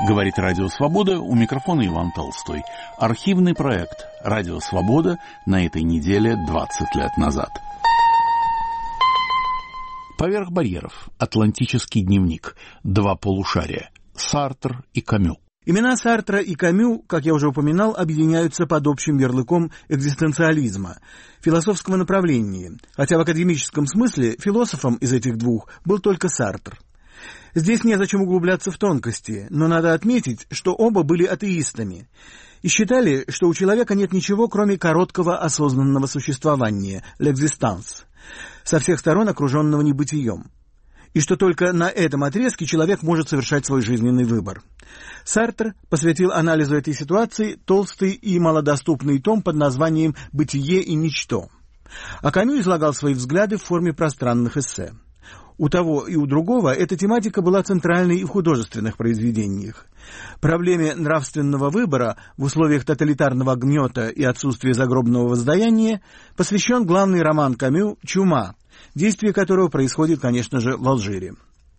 Говорит Радио Свобода, у микрофона Иван Толстой. Архивный проект Радио Свобода на этой неделе 20 лет назад. Поверх барьеров. Атлантический дневник. Два полушария. Сартр и Камю. Имена Сартра и Камю, как я уже упоминал, объединяются под общим ярлыком экзистенциализма, философского направления, хотя в академическом смысле философом из этих двух был только Сартр. Здесь незачем углубляться в тонкости, но надо отметить, что оба были атеистами и считали, что у человека нет ничего, кроме короткого осознанного существования, l'existence, со всех сторон окруженного небытием, и что только на этом отрезке человек может совершать свой жизненный выбор. Сартр посвятил анализу этой ситуации толстый и малодоступный том под названием «Бытие и ничто», а Камю излагал свои взгляды в форме пространных эссе. У того и у другого эта тематика была центральной и в художественных произведениях. Проблеме нравственного выбора в условиях тоталитарного гнета и отсутствия загробного воздаяния посвящен главный роман Камю «Чума», действие которого происходит, конечно же, в Алжире.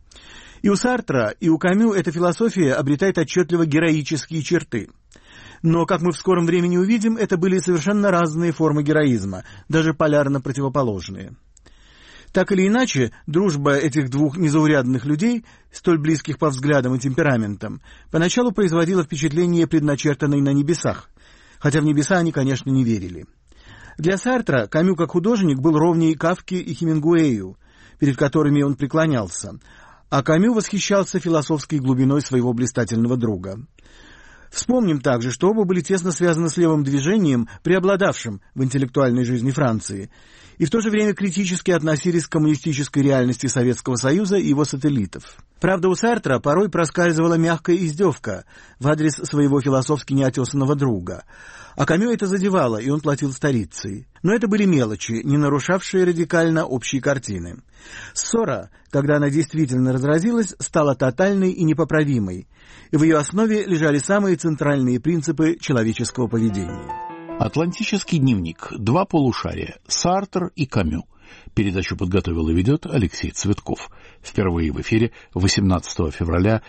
И у Сартра, и у Камю эта философия обретает отчетливо героические черты. Но, как мы в скором времени увидим, это были совершенно разные формы героизма, даже полярно противоположные. Так или иначе, дружба этих двух незаурядных людей, столь близких по взглядам и темпераментам, поначалу производила впечатление предначертанной на небесах, хотя в небеса они, конечно, не верили. Для Сартра Камю как художник был ровнее Кафке и Хемингуэю, перед которыми он преклонялся, а Камю восхищался философской глубиной своего блистательного друга. Вспомним также, что оба были тесно связаны с левым движением, преобладавшим в интеллектуальной жизни Франции, и в то же время критически относились к коммунистической реальности Советского Союза и его сателлитов. Правда, у Сартра порой проскальзывала мягкая издевка в адрес своего философски неотесанного друга, а Камю это задевало, и он платил старицей. Но это были мелочи, не нарушавшие радикально общей картины. Ссора, когда она действительно разразилась, стала тотальной и непоправимой, и в ее основе лежали самые центральные принципы человеческого поведения. Атлантический дневник. Два полушария. Сартр и Камю. Передачу подготовил и ведет Алексей Цветков. Впервые в эфире 18 февраля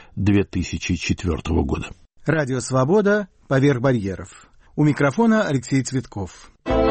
2004 года. Радио «Свобода. Поверх барьеров». У микрофона Алексей Цветков.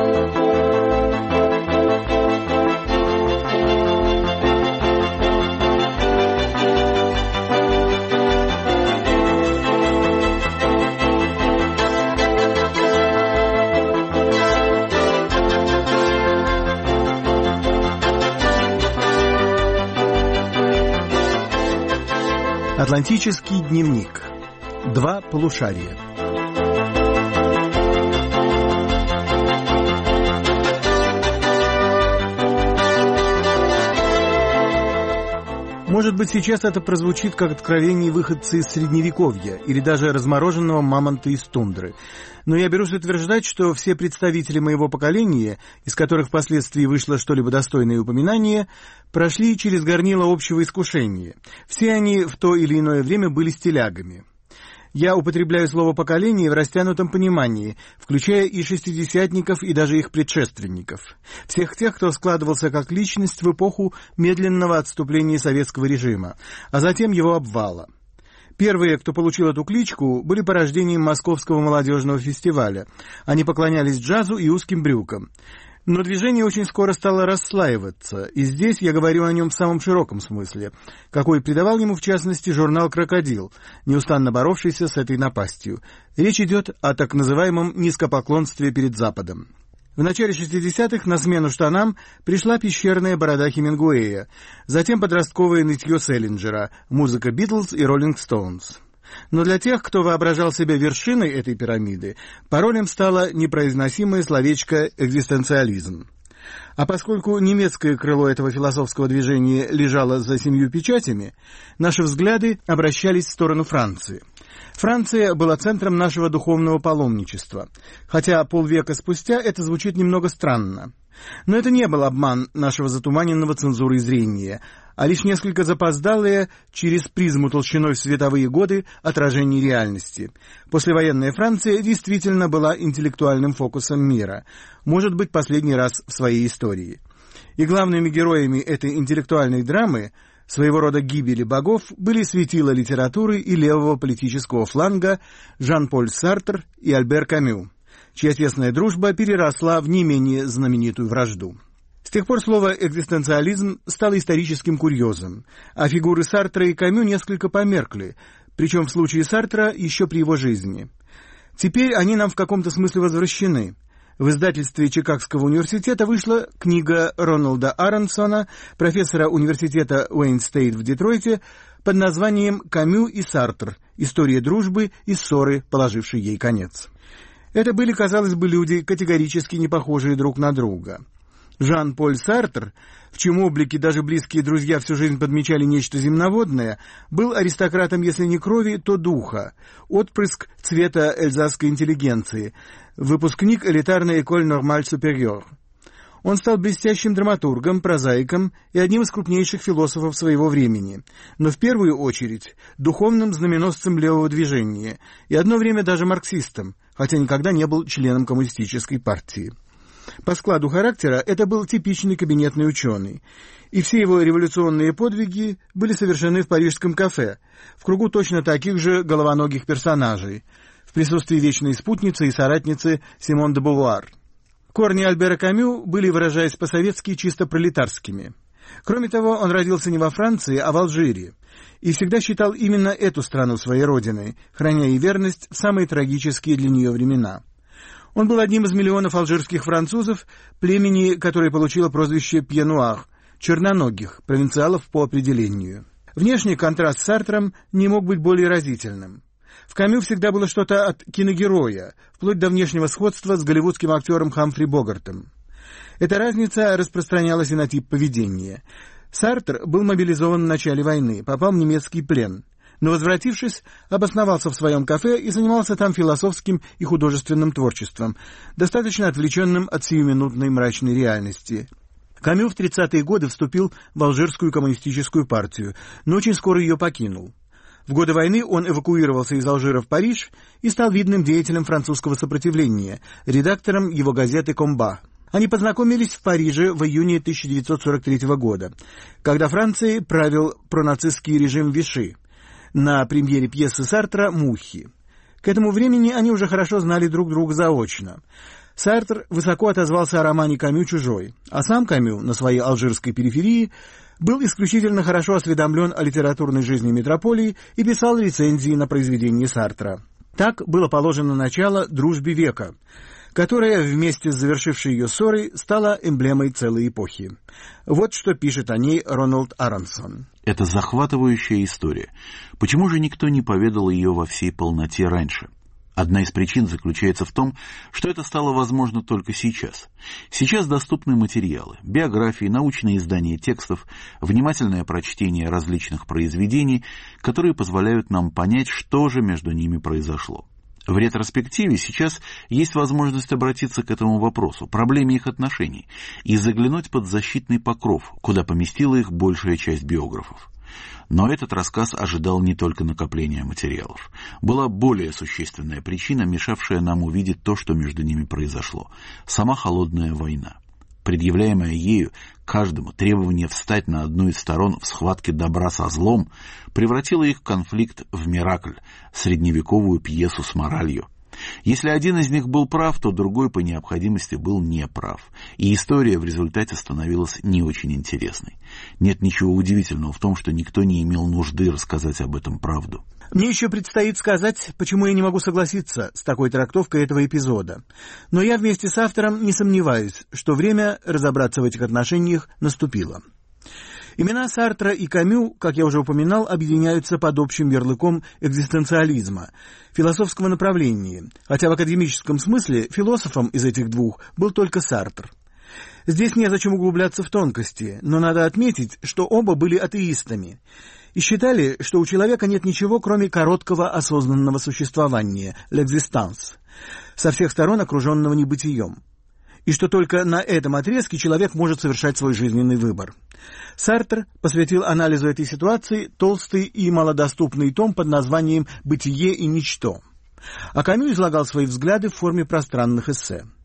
Атлантический дневник. Два полушария. Может быть, сейчас это прозвучит как откровение выходца из Средневековья или даже размороженного мамонта из тундры. Но я берусь утверждать, что все представители моего поколения, из которых впоследствии вышло что-либо достойное упоминание, прошли через горнило общего искушения. Все они в то или иное время были стилягами. Я употребляю слово «поколение» в растянутом понимании, включая и шестидесятников, и даже их предшественников. Всех тех, кто складывался как личность в эпоху медленного отступления советского режима, а затем его обвала. Первые, кто получил эту кличку, были порождением Московского молодежного фестиваля. Они поклонялись джазу и узким брюкам. Но движение очень скоро стало расслаиваться, и здесь я говорю о нем в самом широком смысле, какой придавал ему, в частности, журнал «Крокодил», неустанно боровшийся с этой напастью. Речь идет о так называемом низкопоклонстве перед Западом. В начале 60-х на смену штанам пришла пещерная борода Хемингуэя, затем подростковое нытье Селлинджера, музыка Битлз и Роллинг Стоунс. Но для тех, кто воображал себя вершиной этой пирамиды, паролем стало непроизносимое словечко «экзистенциализм». А поскольку немецкое крыло этого философского движения лежало за 7 печатями, наши взгляды обращались в сторону Франции. Франция была центром нашего духовного паломничества, хотя полвека спустя это звучит немного странно. Но это не был обман нашего затуманенного цензурой зрения, а лишь несколько запоздалое через призму толщиной в световые годы отражение реальности. Послевоенная Франция действительно была интеллектуальным фокусом мира, может быть, последний раз в своей истории. И главными героями этой интеллектуальной драмы своего рода гибели богов, были светила литературы и левого политического фланга Жан-Поль Сартр и Альбер Камю, чья тесная дружба переросла в не менее знаменитую вражду. С тех пор слово «экзистенциализм» стало историческим курьезом, а фигуры Сартра и Камю несколько померкли, причем в случае Сартра еще при его жизни. Теперь они нам в каком-то смысле возвращены. В издательстве Чикагского университета вышла книга Роналда Аронсона, профессора университета Уэйн-Стейт в Детройте, под названием «Камю и Сартр. История дружбы и ссоры, положившей ей конец». Это были, казалось бы, люди, категорически не похожие друг на друга. Жан-Поль Сартр, в чьем облике даже близкие друзья всю жизнь подмечали нечто земноводное, был аристократом, если не крови, то духа, отпрыск цвета эльзасской интеллигенции, выпускник элитарной École Normale Supérieure. Он стал блестящим драматургом, прозаиком и одним из крупнейших философов своего времени, но в первую очередь духовным знаменосцем левого движения и одно время даже марксистом, хотя никогда не был членом коммунистической партии. По складу характера это был типичный кабинетный ученый, и все его революционные подвиги были совершены в парижском кафе, в кругу точно таких же головоногих персонажей, в присутствии вечной спутницы и соратницы Симон де Бувуар. Корни Альбера Камю были, выражаясь по-советски, чисто пролетарскими. Кроме того, он родился не во Франции, а в Алжире, и всегда считал именно эту страну своей родиной, храня ей верность в самые трагические для нее времена. Он был одним из миллионов алжирских французов, племени, которое получило прозвище «пье-нуар» — черноногих, провинциалов по определению. Внешний контраст с Сартром не мог быть более разительным. В Камю всегда было что-то от киногероя, вплоть до внешнего сходства с голливудским актером Хамфри Богартом. Эта разница распространялась и на тип поведения. Сартр был мобилизован в начале войны, попал в немецкий плен, но, возвратившись, обосновался в своем кафе и занимался там философским и художественным творчеством, достаточно отвлеченным от сиюминутной мрачной реальности. Камю в 30-е годы вступил в Алжирскую коммунистическую партию, но очень скоро ее покинул. В годы войны он эвакуировался из Алжира в Париж и стал видным деятелем французского сопротивления, редактором его газеты «Комба». Они познакомились в Париже в июне 1943 года, когда Францией правил пронацистский режим Виши, на премьере пьесы Сартра «Мухи». К этому времени они уже хорошо знали друг друга заочно. Сартр высоко отозвался о романе Камю «Чужой», а сам Камю на своей алжирской периферии был исключительно хорошо осведомлен о литературной жизни метрополии и писал рецензии на произведения Сартра. Так было положено начало «Дружбе века», которая вместе с завершившей ее ссорой стала эмблемой целой эпохи. Вот что пишет о ней Рональд Аронсон. Это захватывающая история. Почему же никто не поведал ее во всей полноте раньше? Одна из причин заключается в том, что это стало возможно только сейчас. Сейчас доступны материалы, биографии, научные издания текстов, внимательное прочтение различных произведений, которые позволяют нам понять, что же между ними произошло. В ретроспективе сейчас есть возможность обратиться к этому вопросу, проблеме их отношений, и заглянуть под защитный покров, куда поместила их большая часть биографов. Но этот рассказ ожидал не только накопления материалов. Была более существенная причина, мешавшая нам увидеть то, что между ними произошло. Сама холодная война. Предъявляемое ею каждому требование встать на одну из сторон в схватке добра со злом превратило их конфликт в миракль, средневековую пьесу с моралью. Если один из них был прав, то другой по необходимости был неправ, и история в результате становилась не очень интересной. Нет ничего удивительного в том, что никто не имел нужды рассказать об этом правду. Мне еще предстоит сказать, почему я не могу согласиться с такой трактовкой этого эпизода. Но я вместе с автором не сомневаюсь, что время разобраться в этих отношениях наступило. Имена Сартра и Камю, как я уже упоминал, объединяются под общим ярлыком экзистенциализма, философского направления, хотя в академическом смысле философом из этих двух был только Сартр. Здесь незачем углубляться в тонкости, но надо отметить, что оба были атеистами и считали, что у человека нет ничего, кроме короткого осознанного существования, l'existence, со всех сторон окруженного небытием, и что только на этом отрезке человек может совершать свой жизненный выбор. Сартр посвятил анализу этой ситуации толстый и малодоступный том под названием «Бытие и ничто», а Камю излагал свои взгляды в форме пространных эссе.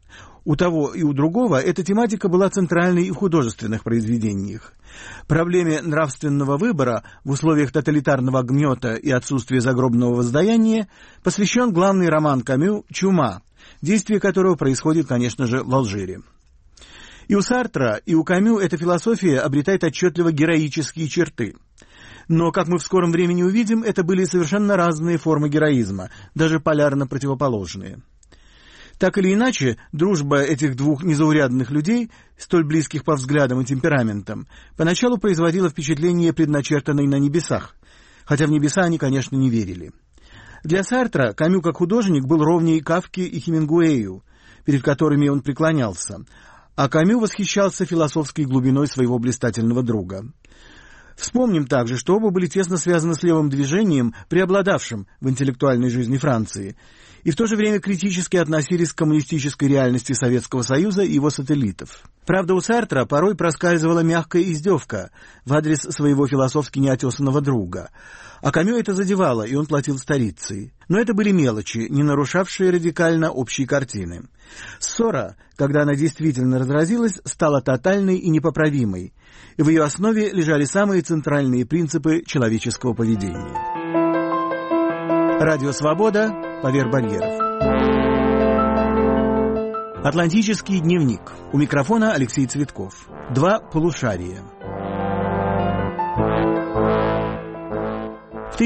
У того и у другого эта тематика была центральной и в художественных произведениях. Проблеме нравственного выбора в условиях тоталитарного гнета и отсутствия загробного воздаяния посвящен главный роман Камю «Чума», действие которого происходит, конечно же, в Алжире. И у Сартра, и у Камю эта философия обретает отчетливо героические черты. Но, как мы в скором времени увидим, это были совершенно разные формы героизма, даже полярно противоположные. Так или иначе, дружба этих двух незаурядных людей, столь близких по взглядам и темпераментам, поначалу производила впечатление предначертанной на небесах, хотя в небеса они, конечно, не верили. Для Сартра Камю как художник был ровней Кафке и Хемингуэю, перед которыми он преклонялся, а Камю восхищался философской глубиной своего блистательного друга. Вспомним также, что оба были тесно связаны с левым движением, преобладавшим в интеллектуальной жизни Франции, и в то же время критически относились к коммунистической реальности Советского Союза и его сателлитов. Правда, у Сартра порой проскальзывала мягкая издевка в адрес своего философски неотесанного друга, а Камю это задевало, и он платил старицей. Но это были мелочи, не нарушавшие радикально общей картины. Ссора, когда она действительно разразилась, стала тотальной и непоправимой, и в ее основе лежали самые центральные принципы человеческого поведения. Радио «Свобода», поверх барьеров. Атлантический дневник. У микрофона Алексей Цветков. 2 полушария. В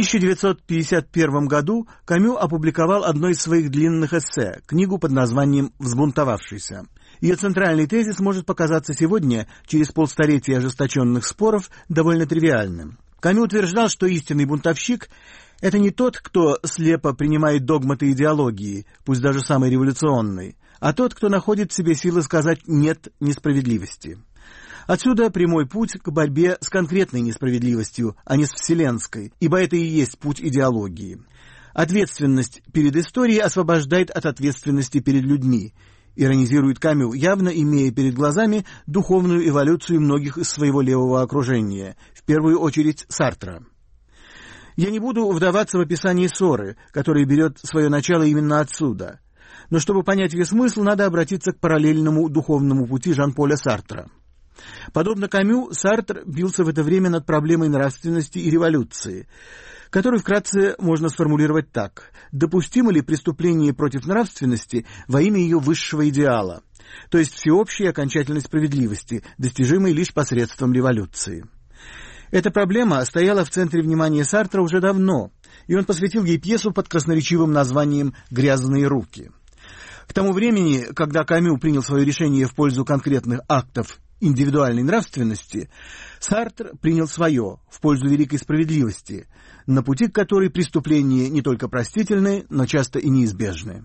1951 году Камю опубликовал одно из своих длинных эссе, книгу под названием «Взбунтовавшийся». Ее центральный тезис может показаться сегодня, через полстолетия ожесточенных споров, довольно тривиальным. Камю утверждал, что истинный бунтовщик — это не тот, кто слепо принимает догматы идеологии, пусть даже самой революционной, а тот, кто находит в себе силы сказать «нет» несправедливости. Отсюда прямой путь к борьбе с конкретной несправедливостью, а не с вселенской, ибо это и есть путь идеологии. Ответственность перед историей освобождает от ответственности перед людьми, иронизирует Камю, явно имея перед глазами духовную эволюцию многих из своего левого окружения, в первую очередь Сартра. Я не буду вдаваться в описание ссоры, которая берет свое начало именно отсюда. Но чтобы понять ее смысл, надо обратиться к параллельному духовному пути Жан-Поля Сартра. Подобно Камю, Сартр бился в это время над проблемой нравственности и революции, которую вкратце можно сформулировать так: допустимо ли преступление против нравственности во имя ее высшего идеала, то есть всеобщей окончательной справедливости, достижимой лишь посредством революции. Эта проблема стояла в центре внимания Сартра уже давно, и он посвятил ей пьесу под красноречивым названием «Грязные руки». К тому времени, когда Камю принял свое решение в пользу конкретных актов индивидуальной нравственности, Сартр принял свое в пользу великой справедливости, на пути к которой преступления не только простительны, но часто и неизбежны.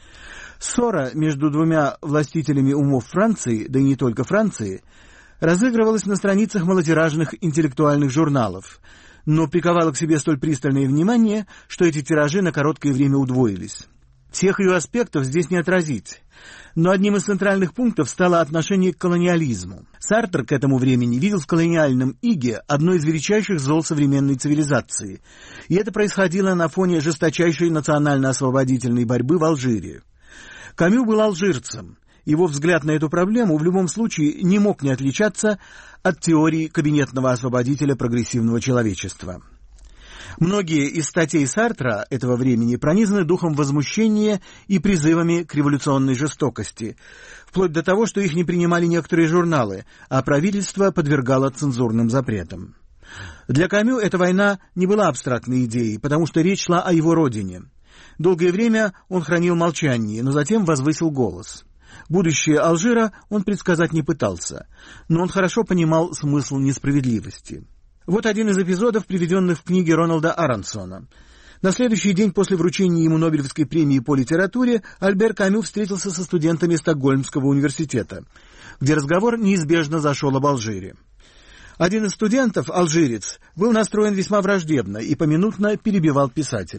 Ссора между двумя властителями умов Франции, да и не только Франции, разыгрывалась на страницах малотиражных интеллектуальных журналов, но приковала к себе столь пристальное внимание, что эти тиражи на короткое время удвоились. Всех ее аспектов здесь не отразить, но одним из центральных пунктов стало отношение к колониализму. Сартр к этому времени видел в колониальном иге одно из величайших зол современной цивилизации, и это происходило на фоне жесточайшей национально-освободительной борьбы в Алжире. Камю был алжирцем. Его взгляд на эту проблему в любом случае не мог не отличаться от теории кабинетного освободителя прогрессивного человечества. Многие из статей Сартра этого времени пронизаны духом возмущения и призывами к революционной жестокости, вплоть до того, что их не принимали некоторые журналы, а правительство подвергало цензурным запретам. Для Камю эта война не была абстрактной идеей, потому что речь шла о его родине. Долгое время он хранил молчание, но затем возвысил голос. Будущее Алжира он предсказать не пытался, но он хорошо понимал смысл несправедливости. Вот один из эпизодов, приведенных в книге Рональда Аронсона. На следующий день после вручения ему Нобелевской премии по литературе Альбер Камю встретился со студентами Стокгольмского университета, где разговор неизбежно зашел об Алжире. Один из студентов, алжирец, был настроен весьма враждебно и поминутно перебивал писателя.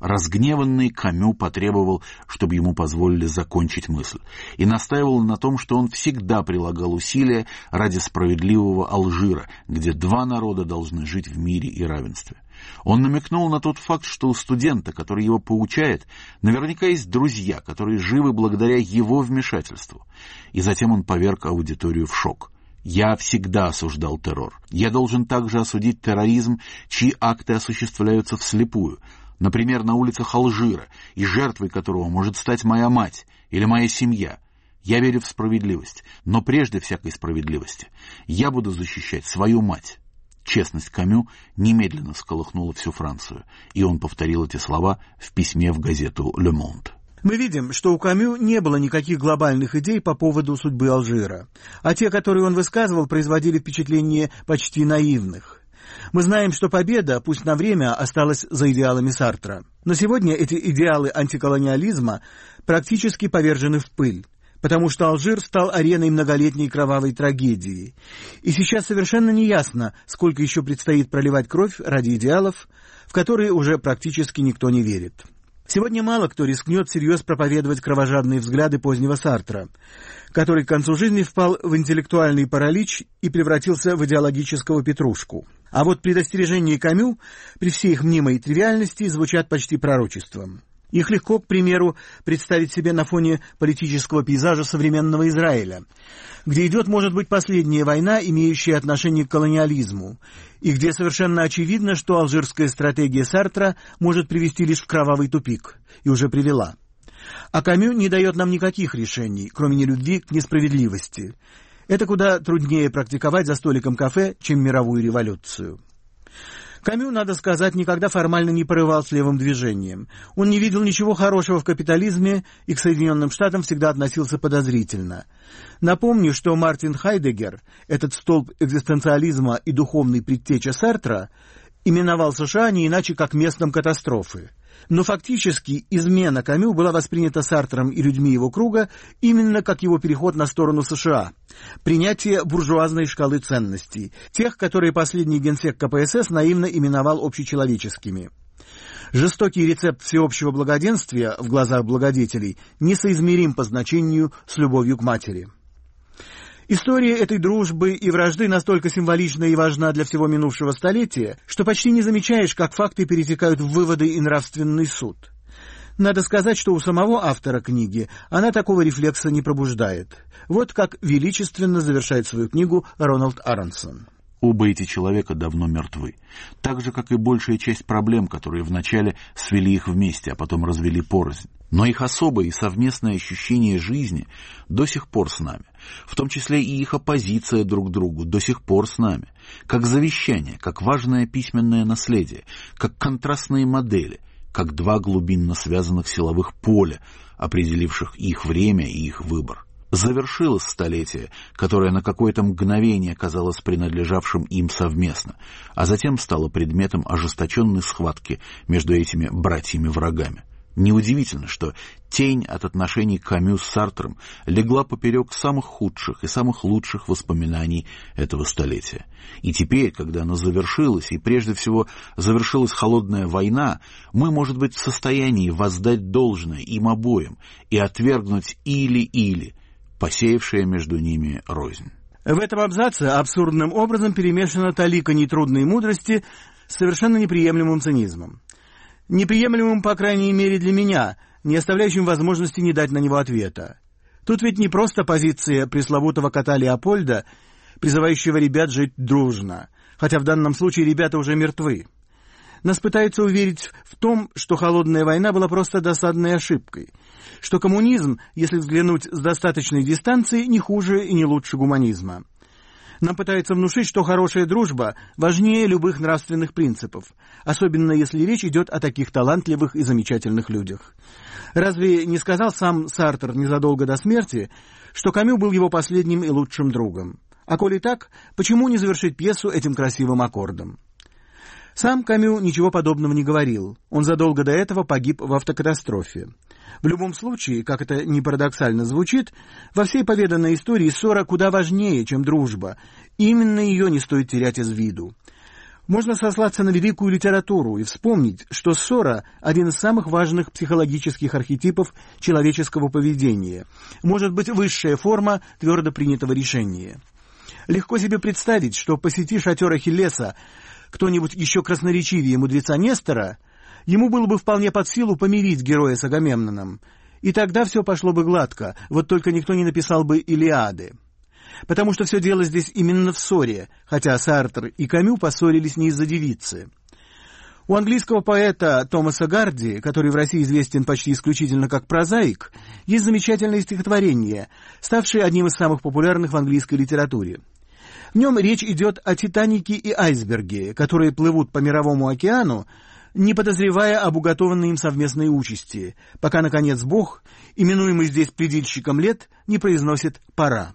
Разгневанный Камю потребовал, чтобы ему позволили закончить мысль, и настаивал на том, что он всегда прилагал усилия ради справедливого Алжира, где два народа должны жить в мире и равенстве. Он намекнул на тот факт, что у студента, который его поучает, наверняка есть друзья, которые живы благодаря его вмешательству. И затем он поверг аудиторию в шок. «Я всегда осуждал террор. Я должен также осудить терроризм, чьи акты осуществляются вслепую. Например, на улицах Алжира, и жертвой которого может стать моя мать или моя семья. Я верю в справедливость, но прежде всякой справедливости я буду защищать свою мать». Честность Камю немедленно всколыхнула всю Францию, и он повторил эти слова в письме в газету «Le Monde». Мы видим, что у Камю не было никаких глобальных идей по поводу судьбы Алжира, а те, которые он высказывал, производили впечатление почти наивных. Мы знаем, что победа, пусть на время, осталась за идеалами Сартра. Но сегодня эти идеалы антиколониализма практически повержены в пыль, потому что Алжир стал ареной многолетней кровавой трагедии. И сейчас совершенно неясно, сколько еще предстоит проливать кровь ради идеалов, в которые уже практически никто не верит. Сегодня мало кто рискнет всерьез проповедовать кровожадные взгляды позднего Сартра, который к концу жизни впал в интеллектуальный паралич и превратился в идеологического петрушку. А вот предостережения Камю, при всей их мнимой тривиальности, звучат почти пророчеством. Их легко, к примеру, представить себе на фоне политического пейзажа современного Израиля, где идет, может быть, последняя война, имеющая отношение к колониализму, и где совершенно очевидно, что алжирская стратегия Сартра может привести лишь в кровавый тупик, и уже привела. А Камю не дает нам никаких решений, кроме нелюбви к несправедливости. Это куда труднее практиковать за столиком кафе, чем мировую революцию. Камю, надо сказать, никогда формально не порывал с левым движением. Он не видел ничего хорошего в капитализме и к Соединенным Штатам всегда относился подозрительно. Напомню, что Мартин Хайдеггер, этот столб экзистенциализма и духовный предтеча Сартра, именовал США не иначе как местом катастрофы. Но фактически измена Камю была воспринята Сартром и людьми его круга именно как его переход на сторону США, принятие буржуазной шкалы ценностей, тех, которые последний генсек КПСС наивно именовал общечеловеческими. Жестокий рецепт всеобщего благоденствия в глазах благодетелей несоизмерим по значению с любовью к матери. История этой дружбы и вражды настолько символична и важна для всего минувшего столетия, что почти не замечаешь, как факты перетекают в выводы и нравственный суд. Надо сказать, что у самого автора книги она такого рефлекса не пробуждает. Вот как величественно завершает свою книгу Рональд Аронсон. Оба эти человека давно мертвы, так же, как и большая часть проблем, которые вначале свели их вместе, а потом развели порознь. Но их особое и совместное ощущение жизни до сих пор с нами, в том числе и их оппозиция друг другу до сих пор с нами, как завещание, как важное письменное наследие, как контрастные модели, как два глубинно связанных силовых поля, определивших их время и их выбор. Завершилось столетие, которое на какое-то мгновение казалось принадлежавшим им совместно, а затем стало предметом ожесточенной схватки между этими братьями-врагами. Неудивительно, что тень от отношений Камю с Сартром легла поперек самых худших и самых лучших воспоминаний этого столетия. И теперь, когда оно завершилось, и прежде всего завершилась холодная война, мы, может быть, в состоянии воздать должное им обоим и отвергнуть или-или, посеявшее между ними рознь. В этом абзаце абсурдным образом перемешана талика нетрудной мудрости с совершенно неприемлемым цинизмом. Неприемлемым, по крайней мере, для меня, не оставляющим возможности не дать на него ответа. Тут ведь не просто позиция пресловутого кота Леопольда, призывающего ребят жить дружно, хотя в данном случае ребята уже мертвы. Нас пытаются уверить в том, что холодная война была просто досадной ошибкой, что коммунизм, если взглянуть с достаточной дистанции, не хуже и не лучше гуманизма. Нам пытаются внушить, что хорошая дружба важнее любых нравственных принципов, особенно если речь идет о таких талантливых и замечательных людях. Разве не сказал сам Сартр незадолго до смерти, что Камю был его последним и лучшим другом? А коли так, почему не завершить пьесу этим красивым аккордом? Сам Камю ничего подобного не говорил. Он задолго до этого погиб в автокатастрофе. В любом случае, как это ни парадоксально звучит, во всей поведанной истории ссора куда важнее, чем дружба. И именно ее не стоит терять из виду. Можно сослаться на великую литературу и вспомнить, что ссора – один из самых важных психологических архетипов человеческого поведения, может быть, высшая форма твердо принятого решения. Легко себе представить, что посети шатер Ахиллеса кто-нибудь еще красноречивее мудреца Нестора, ему было бы вполне под силу помирить героя с Агамемноном, и тогда все пошло бы гладко, вот только никто не написал бы «Илиады». Потому что все дело здесь именно в ссоре, хотя Сартр и Камю поссорились не из-за девицы. У английского поэта Томаса Гарди, который в России известен почти исключительно как прозаик, есть замечательное стихотворение, ставшее одним из самых популярных в английской литературе. В нем речь идет о Титанике и айсберге, которые плывут по мировому океану, не подозревая об уготованной им совместной участи, пока, наконец, Бог, именуемый здесь предельщиком лет, не произносит «пора».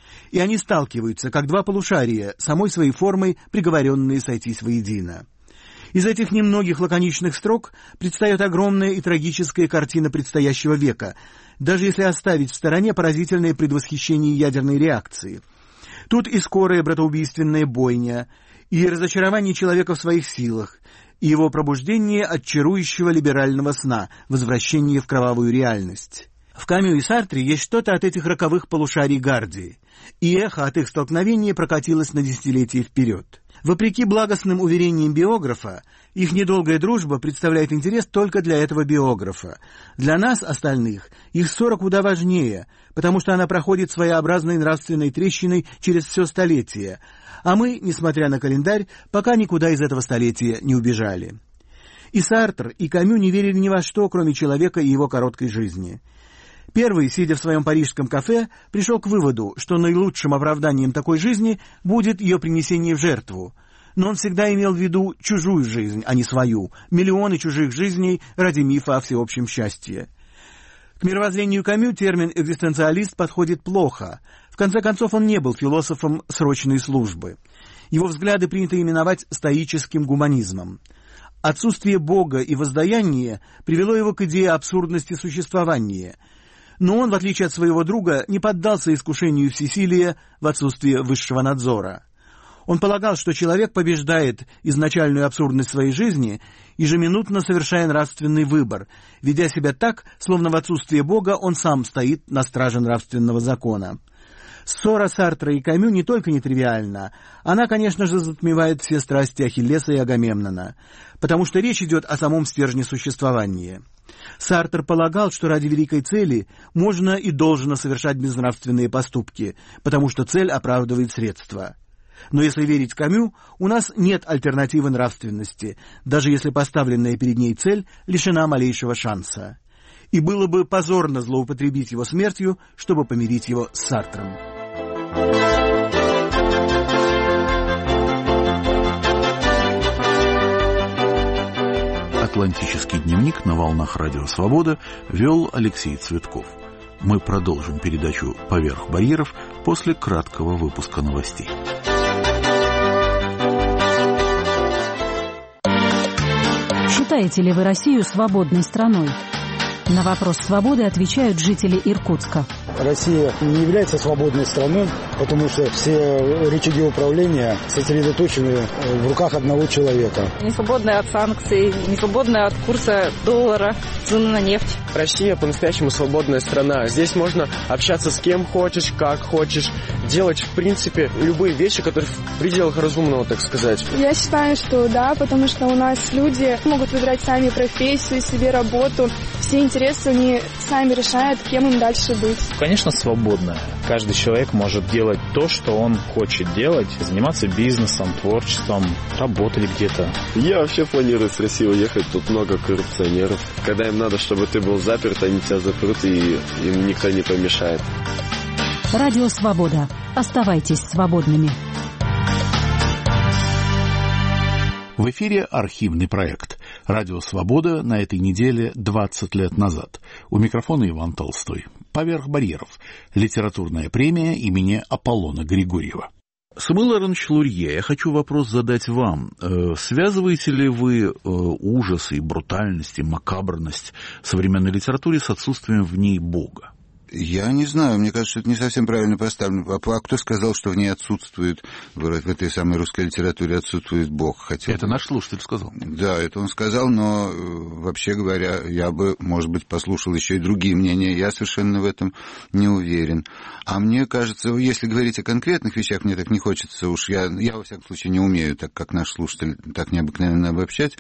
И они сталкиваются, как два полушария, самой своей формой приговоренные сойтись воедино. Из этих немногих лаконичных строк предстает огромная и трагическая картина предстоящего века, даже если оставить в стороне поразительное предвосхищение ядерной реакции. Тут и скорая братоубийственная бойня, и разочарование человека в своих силах, и его пробуждение от чарующего либерального сна, возвращение в кровавую реальность. В Камю и Сартре есть что-то от этих роковых полушарий Гарди, и эхо от их столкновения прокатилось на десятилетия вперед. Вопреки благостным уверениям биографа, их недолгая дружба представляет интерес только для этого биографа. Для нас, остальных, их ссора куда важнее, потому что она проходит своеобразной нравственной трещиной через все столетие, а мы, несмотря на календарь, пока никуда из этого столетия не убежали. И Сартр, и Камю не верили ни во что, кроме человека и его короткой жизни. Первый, сидя в своем парижском кафе, пришел к выводу, что наилучшим оправданием такой жизни будет ее принесение в жертву. Но он всегда имел в виду чужую жизнь, а не свою, миллионы чужих жизней ради мифа о всеобщем счастье. К мировоззрению Камю термин «экзистенциалист» подходит плохо. В конце концов, он не был философом срочной службы. Его взгляды принято именовать стоическим гуманизмом. Отсутствие Бога и воздаяния привело его к идее абсурдности существования. Но он, в отличие от своего друга, не поддался искушению всесилия в отсутствие высшего надзора. Он полагал, что человек побеждает изначальную абсурдность своей жизни, ежеминутно совершая нравственный выбор, ведя себя так, словно в отсутствие Бога он сам стоит на страже нравственного закона. Ссора Сартра и Камю не только нетривиальна, она, конечно же, затмевает все страсти Ахиллеса и Агамемнона, потому что речь идет о самом стержне существования. Сартр полагал, что ради великой цели можно и должно совершать безнравственные поступки, потому что цель оправдывает средства. Но если верить Камю, у нас нет альтернативы нравственности, даже если поставленная перед ней цель лишена малейшего шанса. И было бы позорно злоупотребить его смертью, чтобы помирить его с Сартром. Атлантический дневник на волнах Радио Свобода вел Алексей Цветков. Мы продолжим передачу «Поверх барьеров» после краткого выпуска новостей. Считаете ли вы Россию свободной страной? На вопрос свободы отвечают жители Иркутска. Россия не является свободной страной, потому что все рычаги управления сосредоточены в руках одного человека. Не свободная от санкций, не свободная от курса доллара, цены на нефть. Россия по-настоящему свободная страна. Здесь можно общаться с кем хочешь, как хочешь, делать, в принципе, любые вещи, которые в пределах разумного, так сказать. Я считаю, что да, потому что у нас люди могут выбирать сами профессию, себе работу. Все интересы они сами решают, кем им дальше быть. Конечно, свободная. Каждый человек может делать то, что он хочет делать, заниматься бизнесом, творчеством, работать где-то. Я вообще планирую с России уехать, тут много коррупционеров. Когда им надо, чтобы ты был заперт, они тебя запрут, и им никто не помешает. Радио Свобода. Оставайтесь свободными. В эфире архивный проект «Радио Свобода» на этой неделе 20 лет назад. У микрофона Иван Толстой. «Поверх барьеров». Литературная премия имени Аполлона Григорьева. Самуил Аронович Лурье, я хочу вопрос задать вам. Связываете ли вы ужас и брутальность, и макабрность современной литературы с отсутствием в ней Бога? Я не знаю, мне кажется, что это не совсем правильно поставлено. А кто сказал, что в ней отсутствует, в этой самой русской литературе отсутствует Бог? Это наш слушатель сказал. Да, это он сказал, но, вообще говоря, я бы, может быть, послушал еще и другие мнения. Я совершенно в этом не уверен. А мне кажется, если говорить о конкретных вещах, мне так не хочется уж. Я во всяком случае, не умею, так как наш слушатель, так необыкновенно обобщать.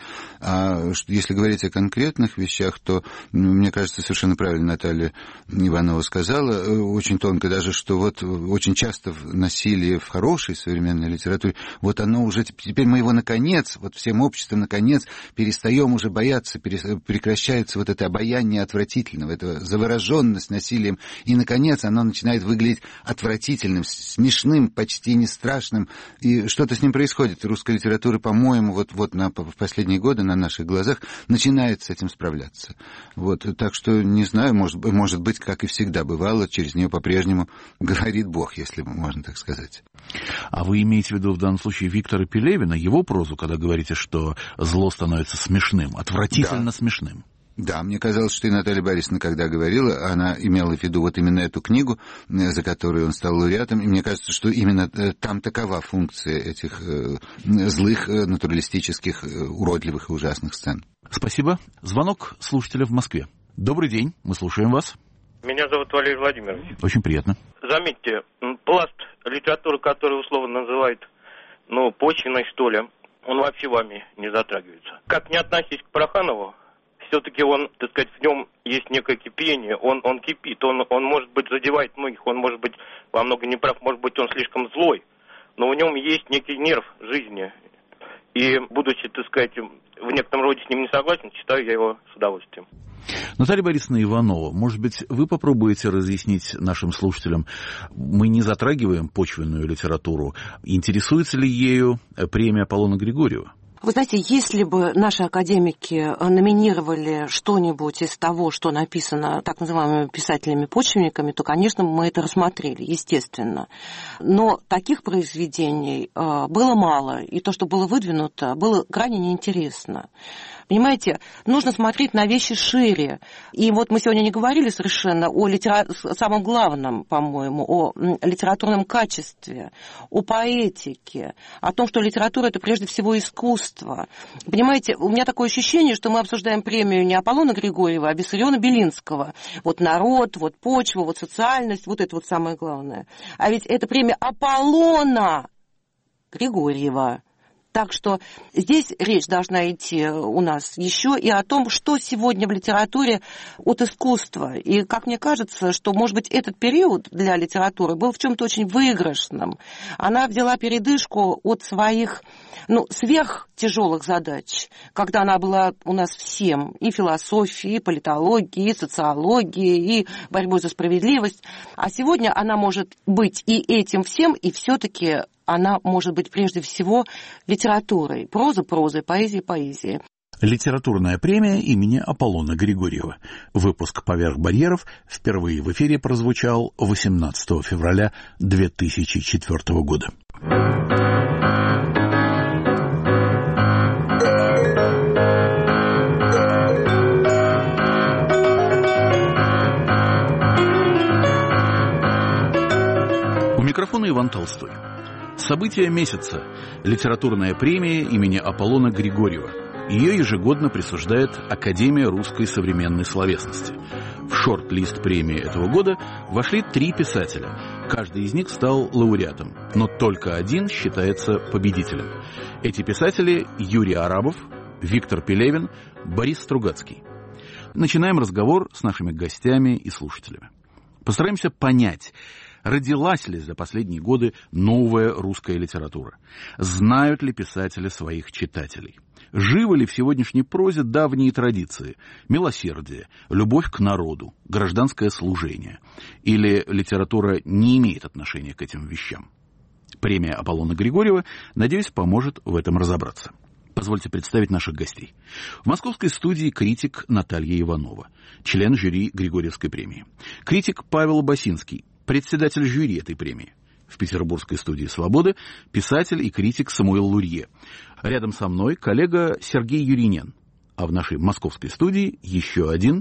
А если говорить о конкретных вещах, то, мне кажется, совершенно правильно Наталья Иванова сказала, очень тонко даже, что вот очень часто насилие в хорошей современной литературе, вот оно уже, теперь мы его наконец, вот всем обществом наконец перестаем уже бояться, прекращается вот это обаяние отвратительного, эта завороженность насилием, и наконец оно начинает выглядеть отвратительным, смешным, почти не страшным, и что-то с ним происходит. И русская литература, по-моему, вот в последние годы на наших глазах начинает с этим справляться. Вот, так что, не знаю, может быть, как и всегда бывало, через нее по-прежнему говорит Бог, если можно так сказать. А вы имеете в виду в данном случае Виктора Пелевина, его прозу, когда говорите, что зло становится смешным, отвратительно смешным? Да, мне казалось, что и Наталья Борисовна, когда говорила, она имела в виду вот именно эту книгу, за которую он стал лауреатом, и мне кажется, что именно там такова функция этих злых, натуралистических, уродливых и ужасных сцен. Спасибо. Звонок слушателя в Москве. Добрый день, мы слушаем вас. Меня зовут Валерий Владимирович. Очень приятно. Заметьте, пласт литературы, который условно называют, почвенной, что ли, он вообще вами не затрагивается. Как не относись к Пороханову, все-таки он, так сказать, в нем есть некое кипение, он кипит, он может быть задевает многих, он может быть во многом неправ, может быть он слишком злой, но в нем есть некий нерв жизни. И, будучи, так сказать, в некотором роде с ним не согласен, читаю я его с удовольствием. Наталья Борисовна Иванова, может быть, вы попробуете разъяснить нашим слушателям, мы не затрагиваем почвенную литературу, интересуется ли ею премия Аполлона Григорьева? Вы знаете, если бы наши академики номинировали что-нибудь из того, что написано так называемыми писателями-почвенниками, то, конечно, мы это рассмотрели, естественно. Но таких произведений было мало, и то, что было выдвинуто, было крайне неинтересно. Понимаете, нужно смотреть на вещи шире. И вот мы сегодня не говорили совершенно о самом главном, по-моему, о литературном качестве, о поэтике, о том, что литература – это прежде всего искусство. Понимаете, у меня такое ощущение, что мы обсуждаем премию не Аполлона Григорьева, а Виссариона Белинского. Вот народ, вот почва, вот социальность, вот это вот самое главное. А ведь это премия Аполлона Григорьева. Так что здесь речь должна идти у нас еще и о том, что сегодня в литературе от искусства. И, как мне кажется, что, может быть, этот период для литературы был в чем-то очень выигрышным. Она взяла передышку от своих, сверхтяжелых задач, когда она была у нас всем, и философией, и политологией, и социологией, и борьбой за справедливость. А сегодня она может быть и этим всем, и все-таки она может быть прежде всего литературой. Проза прозой, поэзия поэзией. Литературная премия имени Аполлона Григорьева. Выпуск «Поверх барьеров» впервые в эфире прозвучал 18 февраля 2004 года. У микрофона Иван Толстой. Событие месяца. Литературная премия имени Аполлона Григорьева. Ее ежегодно присуждает Академия русской современной словесности. В шорт-лист премии этого года вошли 3 писателя. Каждый из них стал лауреатом, но только один считается победителем. Эти писатели Юрий Арабов, Виктор Пелевин, Борис Стругацкий. Начинаем разговор с нашими гостями и слушателями. Постараемся понять, родилась ли за последние годы новая русская литература? Знают ли писатели своих читателей? Живы ли в сегодняшней прозе давние традиции? Милосердие, любовь к народу, гражданское служение? Или литература не имеет отношения к этим вещам? Премия Аполлона Григорьева, надеюсь, поможет в этом разобраться. Позвольте представить наших гостей. В московской студии критик Наталья Иванова, член жюри Григорьевской премии. Критик Павел Басинский, председатель жюри этой премии. В петербургской студии «Свободы» писатель и критик Самуил Лурье. Рядом со мной коллега Сергей Юринен. А в нашей московской студии еще один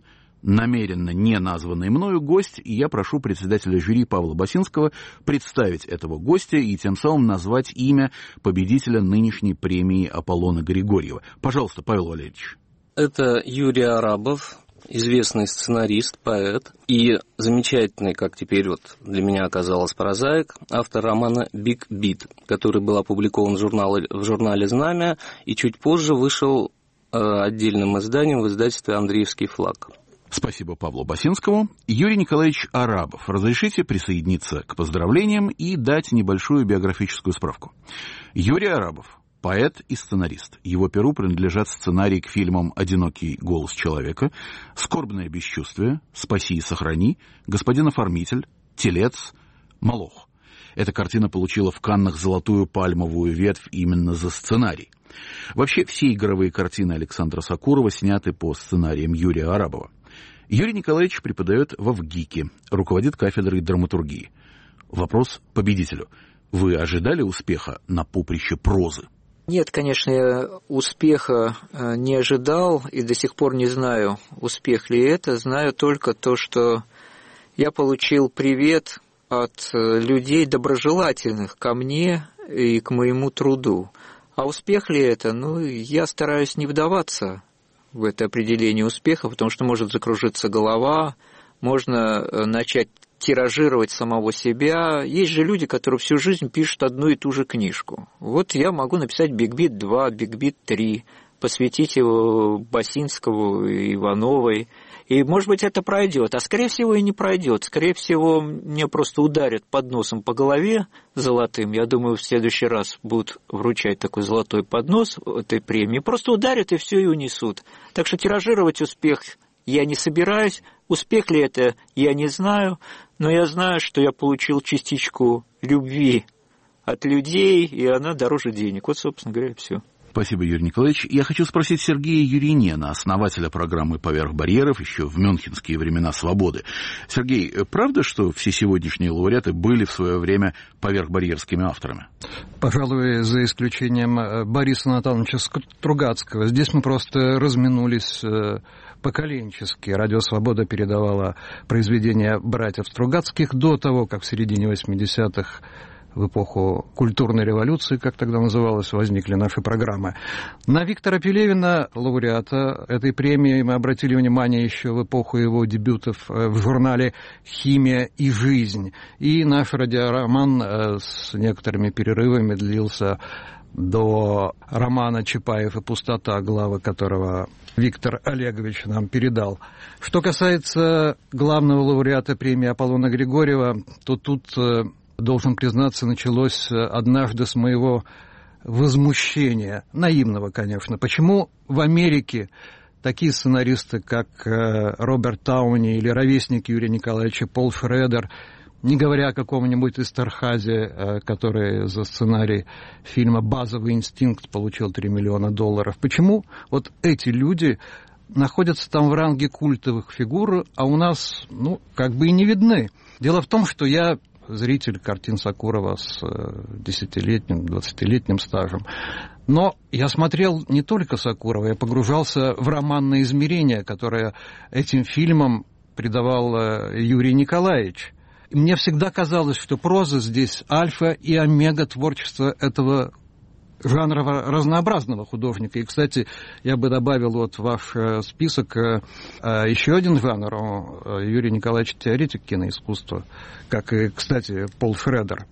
намеренно не названный мною гость, и я прошу председателя жюри Павла Басинского представить этого гостя и тем самым назвать имя победителя нынешней премии Аполлона Григорьева. Пожалуйста, Павел Валерьевич. Это Юрий Арабов, известный сценарист, поэт и замечательный, как теперь вот для меня оказалось, прозаик, автор романа «Биг Бит», который был опубликован в журнале «Знамя» и чуть позже вышел отдельным изданием в издательстве «Андреевский флаг». Спасибо Павлу Басинскому. Юрий Николаевич Арабов, разрешите присоединиться к поздравлениям и дать небольшую биографическую справку. Юрий Арабов – поэт и сценарист. Его перу принадлежат сценарии к фильмам «Одинокий голос человека», «Скорбное бесчувствие», «Спаси и сохрани», «Господин оформитель», «Телец», «Молох». Эта картина получила в Каннах золотую пальмовую ветвь именно за сценарий. Вообще, все игровые картины Александра Сокурова сняты по сценариям Юрия Арабова. Юрий Николаевич преподает во ВГИКе, руководит кафедрой драматургии. Вопрос победителю. Вы ожидали успеха на поприще прозы? Нет, конечно, я успеха не ожидал и до сих пор не знаю, успех ли это. Знаю только то, что я получил привет от людей доброжелательных ко мне и к моему труду. А успех ли это? Я стараюсь не вдаваться в это определение успеха, потому что может закружиться голова, можно начать тиражировать самого себя. Есть же люди, которые всю жизнь пишут одну и ту же книжку. Вот я могу написать «Биг Бит 2», «Биг Бит 3», посвятить его Басинскому, Ивановой. И, может быть, это пройдет, а скорее всего и не пройдет. Скорее всего, мне просто ударят подносом по голове золотым. Я думаю, в следующий раз будут вручать такой золотой поднос этой премии. Просто ударят и все и унесут. Так что тиражировать успех я не собираюсь. Успех ли это, я не знаю. Но я знаю, что я получил частичку любви от людей, и она дороже денег. Вот, собственно говоря, все. Спасибо, Юрий Николаевич. Я хочу спросить Сергея Юринена, основателя программы «Поверх барьеров» еще в мюнхенские времена свободы. Сергей, правда, что все сегодняшние лауреаты были в свое время поверхбарьерскими авторами? Пожалуй, за исключением Бориса Натановича Стругацкого. Здесь мы просто разминулись поколенчески. Радио «Свобода» передавала произведения братьев Стругацких до того, как в середине 80-х в эпоху культурной революции, как тогда называлось, возникли наши программы. На Виктора Пелевина, лауреата этой премии, мы обратили внимание еще в эпоху его дебютов в журнале «Химия и жизнь». И наш радиороман с некоторыми перерывами длился до романа «Чапаев и пустота», главы которого Виктор Олегович нам передал. Что касается главного лауреата премии Аполлона Григорьева, то тут, должен признаться, началось однажды с моего возмущения, наивного, конечно. Почему в Америке такие сценаристы, как Роберт Тауни или ровесник Юрия Николаевича Пол Шредер, не говоря о каком-нибудь Эстерхазе, который за сценарий фильма «Базовый инстинкт» получил $3 миллиона, почему вот эти люди находятся там в ранге культовых фигур, а у нас, как бы и не видны? Дело в том, что я зритель картин Сокурова с 10-летним, 20-летним стажем. Но я смотрел не только Сокурова, я погружался в романное измерение, которое этим фильмам придавал Юрий Николаевич. И мне всегда казалось, что проза здесь альфа и омега творчества этого жанра разнообразного художника. И, кстати, я бы добавил вот в ваш список еще один жанр. Юрий Николаевич теоретик киноискусства, как и, кстати, Пол Шредер.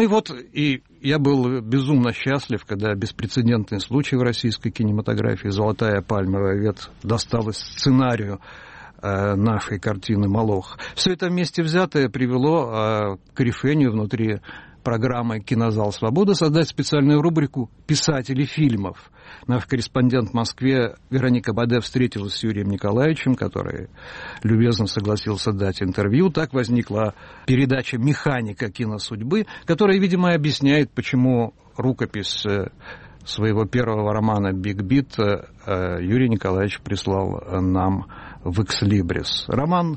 И я был безумно счастлив, когда беспрецедентный случай в российской кинематографии «Золотая пальмовая ветвь» досталась сценарию нашей картины «Молох». Все это вместе взятое привело к решению внутри программы «Кинозал Свобода» создать специальную рубрику «Писатели фильмов». Наш корреспондент в Москве Вероника Баде встретилась с Юрием Николаевичем, который любезно согласился дать интервью. Так возникла передача «Механика киносудьбы», которая, видимо, объясняет, почему рукопись своего первого романа «Биг Бит» Юрий Николаевич прислал нам в «Экслибрис». Роман,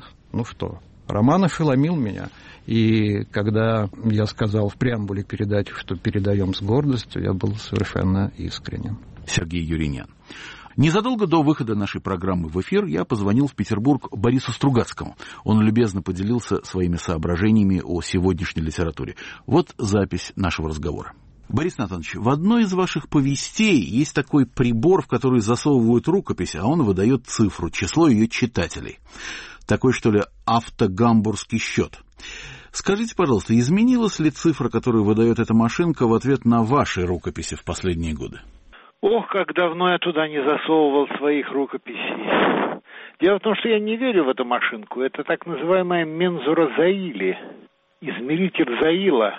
роман ошеломил меня. И когда я сказал в преамбуле передачи, что передаем с гордостью, я был совершенно искренен. Сергей Юринен. Незадолго до выхода нашей программы в эфир я позвонил в Петербург Борису Стругацкому. Он любезно поделился своими соображениями о сегодняшней литературе. Вот запись нашего разговора. Борис Натанович, в одной из ваших повестей есть такой прибор, в который засовывают рукопись, а он выдает цифру, число ее читателей. Такой, что ли, автогамбургский счет. Скажите, пожалуйста, изменилась ли цифра, которую выдает эта машинка, в ответ на ваши рукописи в последние годы? Ох, как давно я туда не засовывал своих рукописей. Дело в том, что я не верю в эту машинку. Это так называемая мензура Заили, измеритель Заила.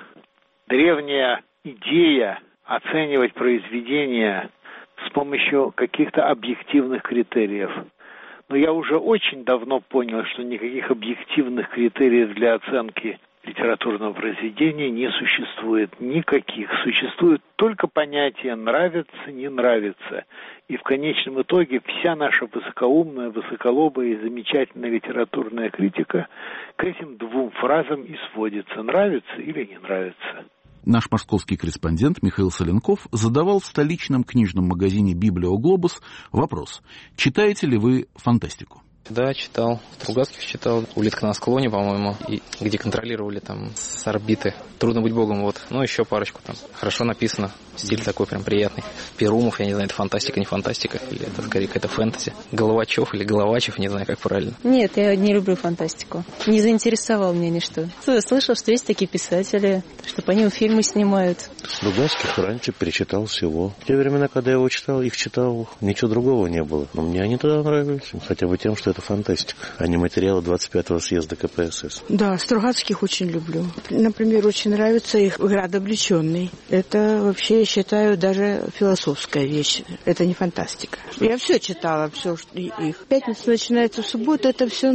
Древняя идея оценивать произведения с помощью каких-то объективных критериев. Но я уже очень давно понял, что никаких объективных критериев для оценки литературного произведения не существует. Никаких. Существует только понятие «нравится», «не нравится». И в конечном итоге вся наша высокоумная, высоколобая и замечательная литературная критика к этим двум фразам и сводится: нравится или не нравится. Наш московский корреспондент Михаил Соленков задавал в столичном книжном магазине «Библиоглобус» вопрос: читаете ли вы фантастику? Да, читал. Стругацких читал. «Улитка на склоне», по-моему, и где контролировали там с орбиты. «Трудно быть богом», вот. Ну, еще парочку там. Хорошо написано. Стиль такой прям приятный. Перумов, я не знаю, это фантастика, не фантастика. Или это скорее какая-то фэнтези. Головачев или Головачев, не знаю, как правильно. Нет, я не люблю фантастику. Не заинтересовал меня ничто. Слышал, что есть такие писатели, что по ним фильмы снимают. Стругацких раньше перечитал всего. В те времена, когда я его читал, их читал, ничего другого не было. Но мне они тогда нравились. Хотя бы тем, что это фантастика, а не материалы 25-го съезда КПСС. Да, Стругацких очень люблю. Например, очень нравится их «Град облеченный». Это вообще, я считаю, даже философская вещь. Это не фантастика. Я все читала, все их. Пятница начинается в субботу, это все,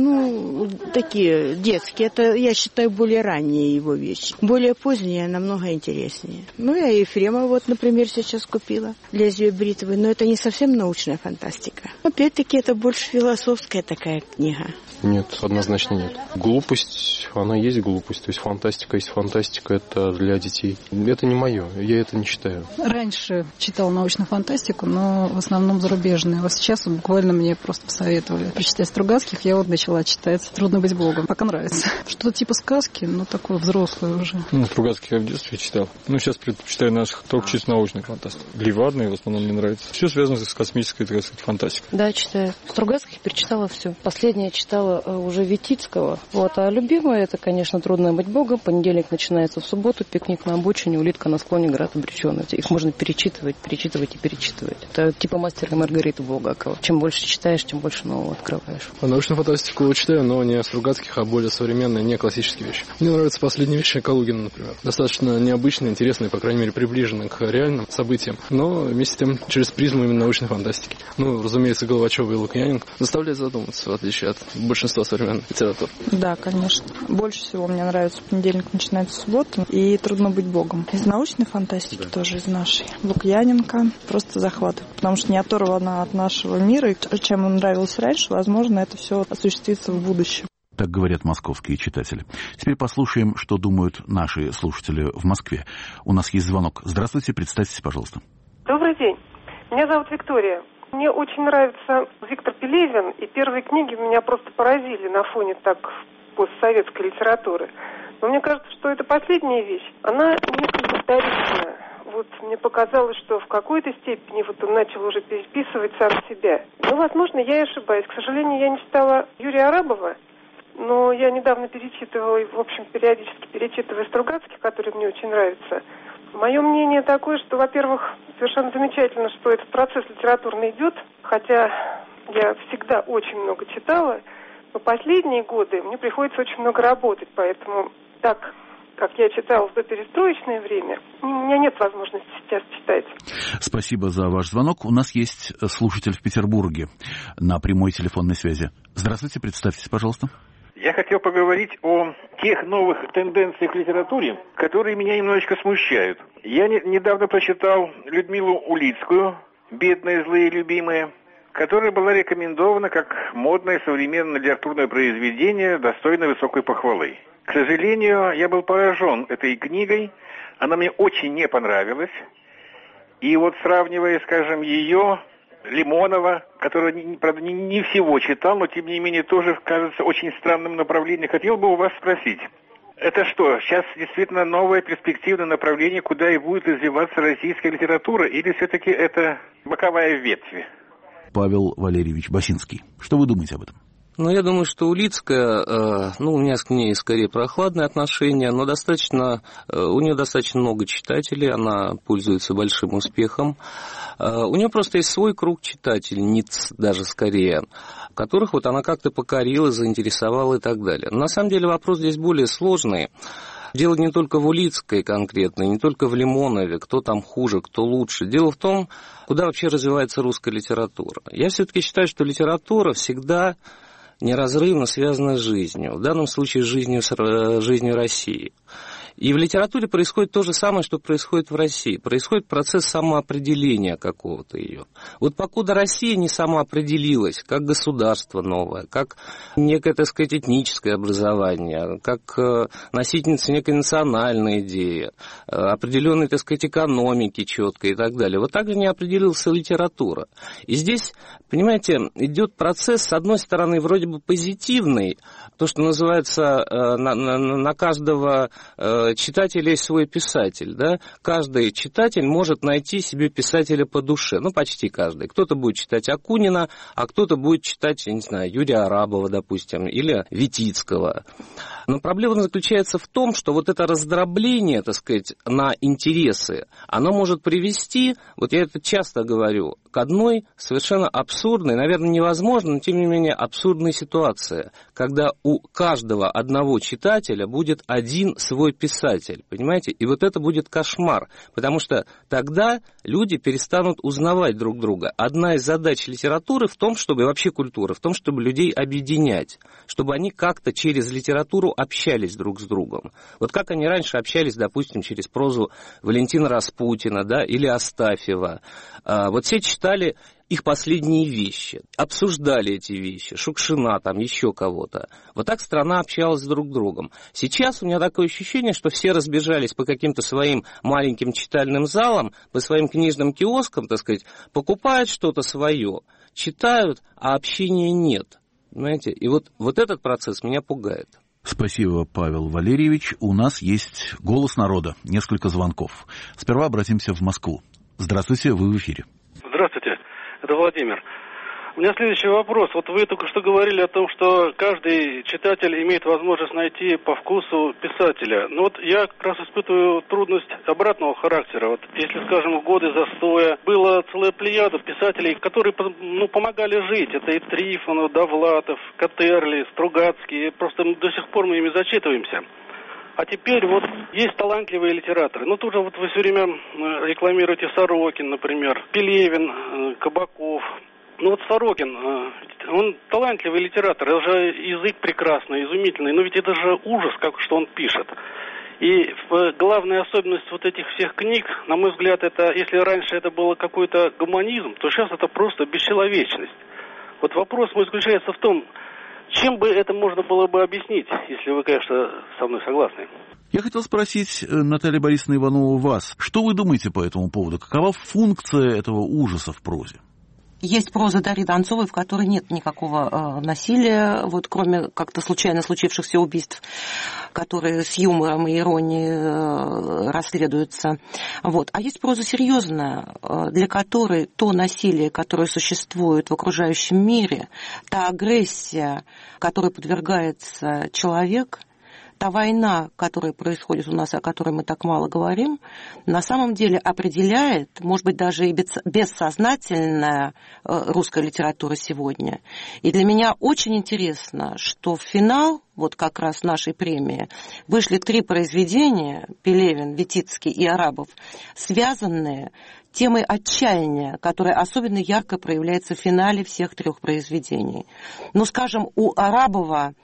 такие детские. Это, я считаю, более ранние его вещи. Более поздние, намного интереснее. Я Ефремова, вот, например, сейчас купила «Лезвие бритвы», но это не совсем научная фантастика. Опять-таки, это больше философская такая книга. Нет, однозначно нет. Глупость, она есть глупость. То есть фантастика есть фантастика, это для детей. Это не мое, я это не читаю. Раньше читала научную фантастику, но в основном зарубежную. Вот сейчас буквально мне просто посоветовали прочитать Стругацких. Я вот начала читать «Трудно быть богом». Пока нравится. Что-то типа сказки, но такое взрослое уже. Стругацких я в детстве читал. Сейчас предпочитаю наших только чисто научных фантастик. Ливадные в основном мне нравится. Все связано с космической, так сказать, фантастикой. Да, читаю. Стругацких перечитала все. Последнее читала уже Витицкого. А любимое это, конечно, «Трудно быть богом». Понедельник начинается в субботу. «Пикник на обочине», «Улитка на склоне», «Град обреченный». Их можно перечитывать и перечитывать. Это типа «Мастер и Маргарита» Булгакова. Чем больше читаешь, тем больше нового открываешь. Научную фантастику читаю, но не Стругацких, а более современные, не классические вещи. Мне нравятся последние вещи Калугина, например. Достаточно необычные, интересные, по крайней мере, приближены к реальным событиям, но вместе с тем через призму именно научной фантастики. Разумеется, Головачева и Лукьяненко заставляет задуматься, в отличие от большинства современных литератур. Да, конечно. Больше всего мне нравится «Понедельник начинается в субботу» и «Трудно быть богом». Из научной фантастики тоже из нашей. Лукьяненко просто захватывает, потому что не оторвана от нашего мира, и чем он нравился раньше, возможно, это все осуществится в будущем. Так говорят московские читатели. Теперь послушаем, что думают наши слушатели в Москве. У нас есть звонок. Здравствуйте, представьтесь, пожалуйста. Добрый день. Меня зовут Виктория. Мне очень нравится Виктор Пелевин, и первые книги меня просто поразили на фоне постсоветской литературы. Но мне кажется, что это последняя вещь. Она несколько вторичная. Мне показалось, что в какой-то степени он начал уже переписывать сам себя. Возможно, я и ошибаюсь. К сожалению, я не читала Юрия Арабова, но я недавно перечитывала, периодически перечитываю Стругацких, который мне очень нравится. Мое мнение такое, что, во-первых, совершенно замечательно, что этот процесс литературный идет, хотя я всегда очень много читала, но последние годы мне приходится очень много работать, поэтому так, как я читала в доперестроечное время, у меня нет возможности сейчас читать. Спасибо за ваш звонок. У нас есть слушатель в Петербурге на прямой телефонной связи. Здравствуйте, представьтесь, пожалуйста. Я хотел поговорить о тех новых тенденциях в литературе, которые меня немножечко смущают. Я недавно прочитал Людмилу Улицкую «Бедные, злые, любимые», которая была рекомендована как модное современное литературное произведение, достойное высокой похвалы. К сожалению, я был поражен этой книгой, она мне очень не понравилась. И сравнивая, скажем, ее Лимонова, которого, правда, не всего читал, но тем не менее тоже кажется очень странным направлением. Хотел бы у вас спросить, это что, сейчас действительно новое перспективное направление, куда и будет развиваться российская литература, или все-таки это боковая ветвь? Павел Валерьевич Басинский. Что вы думаете об этом? Ну, я думаю, что Улицкая, у меня к ней скорее прохладное отношение, но у нее достаточно много читателей, она пользуется большим успехом. У нее просто есть свой круг читательниц, даже скорее, которых вот она как-то покорила, заинтересовала и так далее. Но на самом деле вопрос здесь более сложный. Дело не только в Улицкой конкретно, не только в Лимонове, кто там хуже, кто лучше. Дело в том, куда вообще развивается русская литература. Я все-таки считаю, что литература всегда неразрывно связана с жизнью, в данном случае с жизнью России. И в литературе происходит то же самое, что происходит в России. Происходит процесс самоопределения какого-то ее. Вот покуда Россия не самоопределилась, как государство новое, как некое, так сказать, этническое образование, как носительница некой национальной идеи, определенной, так сказать, экономики четкой и так далее. Вот так же не определилась литература. И здесь, понимаете, идет процесс, с одной стороны, вроде бы позитивный, то, что называется, на каждого читателя есть свой писатель, да? Каждый читатель может найти себе писателя по душе, почти каждый. Кто-то будет читать Акунина, а кто-то будет читать, я не знаю, Юрия Арабова, допустим, или Витицкого. Но проблема заключается в том, что вот это раздробление, так сказать, на интересы, оно может привести, вот я это часто говорю, к одной совершенно абсурдной, наверное, невозможной, но тем не менее абсурдной ситуации, когда у каждого одного читателя будет один свой писатель, понимаете? И вот это будет кошмар, потому что тогда люди перестанут узнавать друг друга. Одна из задач литературы в том, чтобы, вообще культуры, в том, чтобы людей объединять, чтобы они как-то через литературу общались друг с другом. Вот как они раньше общались, допустим, через прозу Валентина Распутина, да, или Астафьева. Вот все читали их последние вещи, обсуждали эти вещи, Шукшина, там еще кого-то. Вот так страна общалась друг с другом. Сейчас у меня такое ощущение, что все разбежались по каким-то своим маленьким читальным залам, по своим книжным киоскам, так сказать, покупают что-то свое, читают, а общения нет. Понимаете? И вот этот процесс меня пугает. Спасибо, Павел Валерьевич. У нас есть «Голос народа», несколько звонков. Сперва обратимся в Москву. Здравствуйте, вы в эфире. Здравствуйте, это Владимир. У меня следующий вопрос. Вот вы только что говорили о том, что каждый читатель имеет возможность найти по вкусу писателя. Но вот я как раз испытываю трудность обратного характера. Вот если, скажем, в годы застоя была целая плеяда писателей, которые помогали жить. Это и Трифонов, Довлатов, Катерли, Стругацкий. Просто до сих пор мы ими зачитываемся. А теперь вот есть талантливые литераторы. Тут же вот вы все время рекламируете Сорокин, например, Пелевин, Кабаков. Вот Сорокин, он талантливый литератор, это же язык прекрасный, изумительный, но ведь это же ужас, что он пишет. И главная особенность вот этих всех книг, на мой взгляд, это, если раньше это было какой-то гуманизм, то сейчас это просто бесчеловечность. Вот вопрос мой заключается в том, чем бы это можно было бы объяснить, если вы, конечно, со мной согласны. Я хотел спросить, Наталья Борисовна Иванова, вас. Что вы думаете по этому поводу? Какова функция этого ужаса в прозе? Есть проза Дарьи Донцовой, в которой нет никакого насилия, вот кроме как-то случайно случившихся убийств, которые с юмором и иронией расследуются. Вот. А есть проза серьезная, для которой то насилие, которое существует в окружающем мире, та агрессия, которой подвергается человек, та война, которая происходит у нас, о которой мы так мало говорим, на самом деле определяет, может быть, даже и бессознательная русская литература сегодня. И для меня очень интересно, что в финал, вот как раз нашей премии, вышли 3 произведения, Пелевин, Витицкий и Арабов, связанные темой отчаяния, которая особенно ярко проявляется в финале всех 3 произведений. Скажем, у Арабова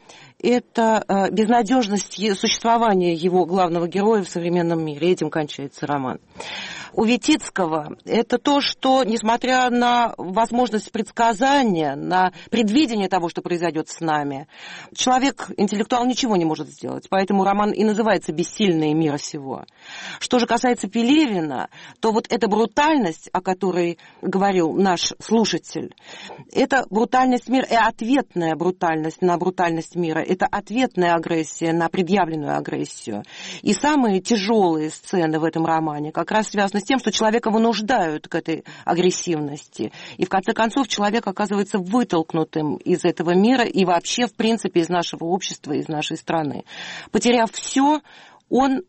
это безнадежность существования его главного героя в современном мире. Этим кончается роман. У Витицкого это то, что, несмотря на возможность предсказания, на предвидение того, что произойдет с нами, человек интеллектуал ничего не может сделать, поэтому роман и называется «Бессильные мира сего». Что же касается Пелевина, то вот эта брутальность, о которой говорил наш слушатель, это брутальность мира и ответная брутальность на брутальность мира, это ответная агрессия на предъявленную агрессию. И самые тяжелые сцены в этом романе как раз связаны с тем, что человека вынуждают к этой агрессивности. И в конце концов человек оказывается вытолкнутым из этого мира и вообще, в принципе, из нашего общества, из нашей страны. Потеряв все, он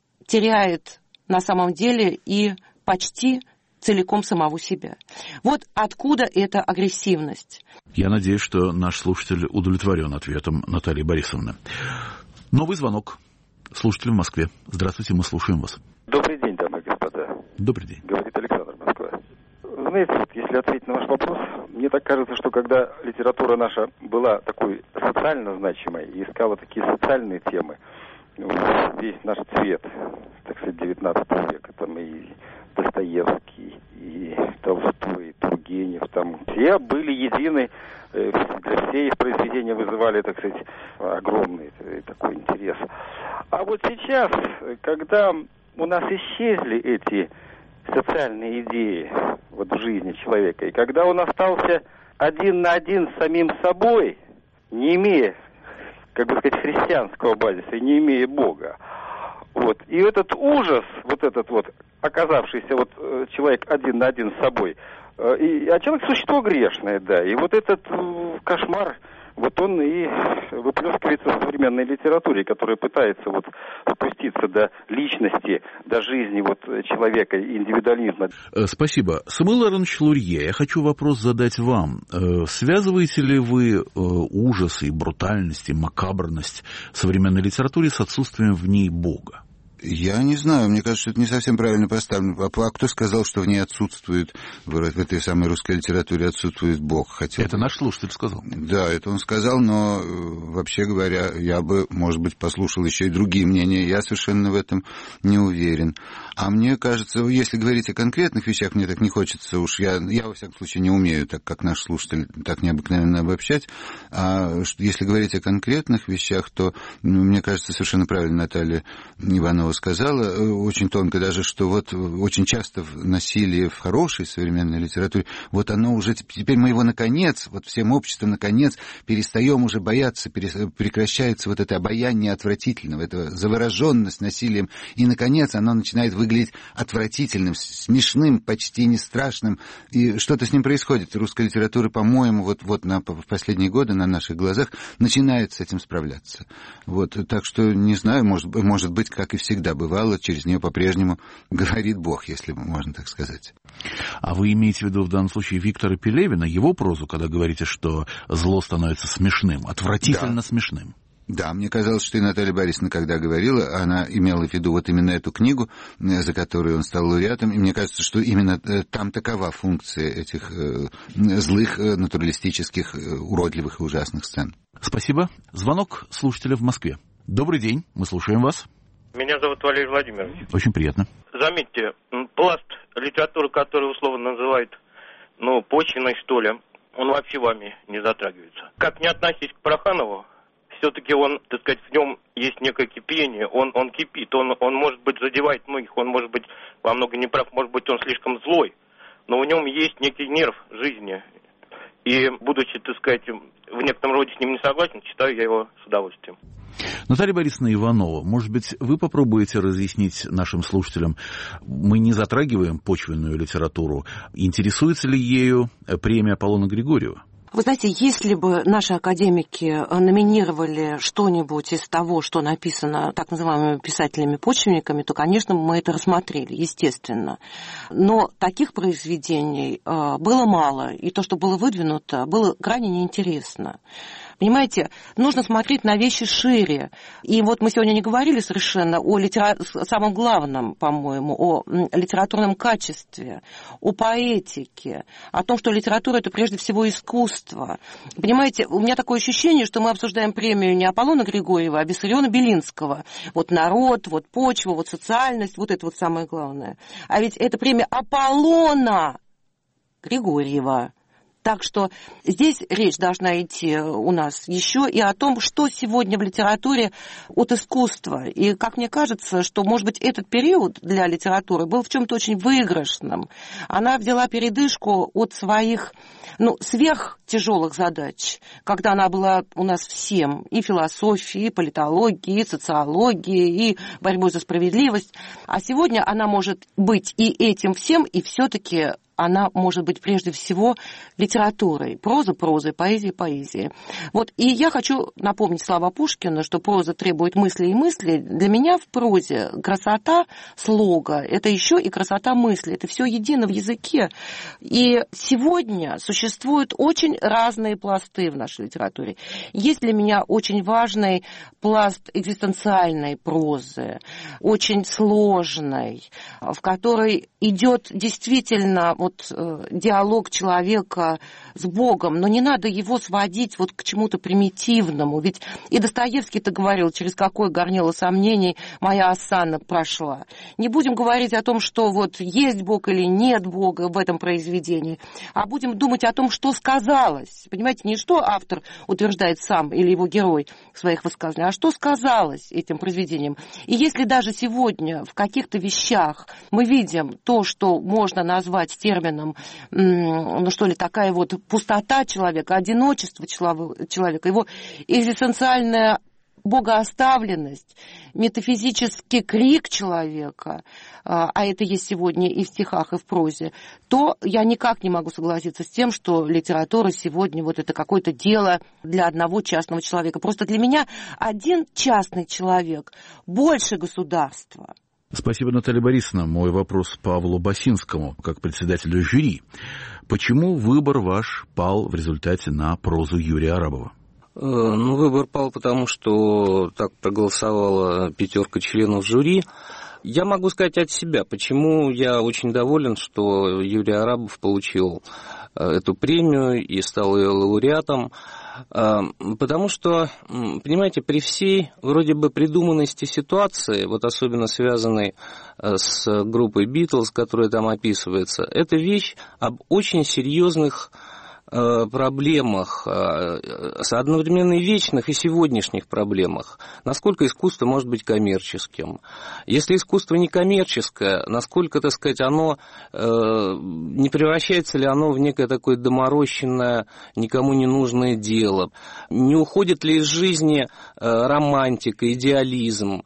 теряет на самом деле и почти целиком самого себя. Вот откуда эта агрессивность. Я надеюсь, что наш слушатель удовлетворен ответом Натальи Борисовны. Новый звонок. Слушатель в Москве. Здравствуйте, мы слушаем вас. Добрый день, дамы и господа. Добрый день. Говорит Александр, Москва. Знаете, если ответить на ваш вопрос, мне так кажется, что когда литература наша была такой социально значимой и искала такие социальные темы, весь наш цвет, так сказать, 19 века, там и Достоевский, и Толстой, и Тургенев, там все были едины, для всей их произведения вызывали, так сказать, огромный такой интерес. А вот сейчас, когда у нас исчезли эти социальные идеи вот в жизни человека, и когда он остался один на один с самим собой, не имея, как бы сказать, христианского базиса, и не имея Бога, вот, и этот ужас, вот этот вот, оказавшийся вот человек один на один с собой, а человек существо грешное, да, и вот этот кошмар, вот он и выплескивается в современной литературе, которая пытается вот спуститься до личности, до жизни вот человека, индивидуализма. Спасибо. Самуил Аронович Лурье, я хочу вопрос задать вам. Связываете ли вы ужас и брутальность, и макабрность современной литературы с отсутствием в ней Бога? Я не знаю, мне кажется, что это не совсем правильно поставлено. А кто сказал, что в ней отсутствует, в этой самой русской литературе отсутствует Бог? Это наш слушатель сказал. Да, это он сказал, но, вообще говоря, я бы, может быть, послушал еще и другие мнения. Я совершенно в этом не уверен. А мне кажется, если говорить о конкретных вещах, мне так не хочется уж. Я во всяком случае, не умею, так как наш слушатель, так необыкновенно обобщать. А если говорить о конкретных вещах, то, мне кажется, совершенно правильно Наталья Иванова сказала, очень тонко даже, что вот очень часто насилие в хорошей современной литературе, вот оно уже, теперь мы его наконец, вот всем обществом наконец перестаем уже бояться, прекращается вот это обаяние отвратительного, эта завороженность насилием, и наконец оно начинает выглядеть отвратительным, смешным, почти не страшным, и что-то с ним происходит. Русская литература, по-моему, вот в последние годы на наших глазах начинает с этим справляться. Вот, так что, не знаю, может быть, как и всегда бывало, через нее по-прежнему говорит Бог, если можно так сказать. А вы имеете в виду в данном случае Виктора Пелевина, его прозу, когда говорите, что зло становится смешным, отвратительно смешным? Да, мне казалось, что и Наталья Борисовна, когда говорила, она имела в виду вот именно эту книгу, за которую он стал лауреатом, и мне кажется, что именно там такова функция этих злых, натуралистических, уродливых и ужасных сцен. Спасибо. Звонок слушателя в Москве. Добрый день, мы слушаем вас. Меня зовут Валерий Владимирович. Очень приятно. Заметьте, пласт литературы, который условно называют, почвенной, что ли, он вообще вами не затрагивается. Как не относись к Пороханову, все-таки он, так сказать, в нем есть некое кипение, он кипит, он может быть задевает многих, он может быть во многом неправ, может быть он слишком злой, но в нем есть некий нерв жизни. И, будучи, так сказать, в некотором роде с ним не согласен, читаю я его с удовольствием. Наталья Борисовна Иванова, может быть, вы попробуете разъяснить нашим слушателям, мы не затрагиваем почвенную литературу, интересуется ли ею премия Аполлона Григорьева? Вы знаете, если бы наши академики номинировали что-нибудь из того, что написано так называемыми писателями-почвенниками, то, конечно, мы это рассмотрели, естественно. Но таких произведений было мало, и то, что было выдвинуто, было крайне неинтересно. Понимаете, нужно смотреть на вещи шире. И вот мы сегодня не говорили совершенно о самом главном, по-моему, о литературном качестве, о поэтике, о том, что литература – это прежде всего искусство. Понимаете, у меня такое ощущение, что мы обсуждаем премию не Аполлона Григорьева, а Виссариона Белинского. Вот народ, вот почва, вот социальность, вот это вот самое главное. А ведь это премия Аполлона Григорьева. Так что здесь речь должна идти у нас еще и о том, что сегодня в литературе от искусства. И, как мне кажется, что, может быть, этот период для литературы был в чем-то очень выигрышным. Она взяла передышку от своих, сверхтяжелых задач, когда она была у нас всем, и философией, и политологией, и социологией, и борьбой за справедливость. А сегодня она может быть и этим всем, и все-таки она может быть прежде всего литературой. Проза прозой, поэзия поэзией. Вот. И я хочу напомнить слова Пушкина, что проза требует мысли и мысли. Для меня в прозе красота слога – это еще и красота мысли. Это все едино в языке. И сегодня существуют очень разные пласты в нашей литературе. Есть для меня очень важный пласт экзистенциальной прозы, очень сложной, в которой идет действительно диалог человека с Богом, но не надо его сводить к чему-то примитивному. Ведь и Достоевский-то говорил, через какое горнило сомнений моя осанна прошла. Не будем говорить о том, что есть Бог или нет Бога в этом произведении, а будем думать о том, что сказалось. Понимаете, не что автор утверждает сам или его герой в своих высказываниях, а что сказалось этим произведением. И если даже сегодня в каких-то вещах мы видим то, что можно назвать термином, такая пустота человека, одиночество человека, его экзистенциальная богооставленность, метафизический крик человека, а это есть сегодня и в стихах, и в прозе, то я никак не могу согласиться с тем, что литература сегодня это какое-то дело для одного частного человека. Просто для меня один частный человек больше государства. Спасибо, Наталья Борисовна. Мой вопрос Павлу Басинскому, как председателю жюри. Почему выбор ваш пал в результате на прозу Юрия Арабова? Выбор пал, потому что так проголосовала 5 членов жюри. Я могу сказать от себя, почему я очень доволен, что Юрий Арабов получил эту премию и стал ее лауреатом. Потому что, понимаете, при всей вроде бы придуманности ситуации, особенно связанной с группой Битлз, которая там описывается, это вещь об очень серьезных проблемах, одновременно и вечных, и сегодняшних проблемах. Насколько искусство может быть коммерческим? Если искусство не коммерческое, насколько, оно не превращается ли оно в некое такое доморощенное, никому не нужное дело? Не уходит ли из жизни романтика, идеализм?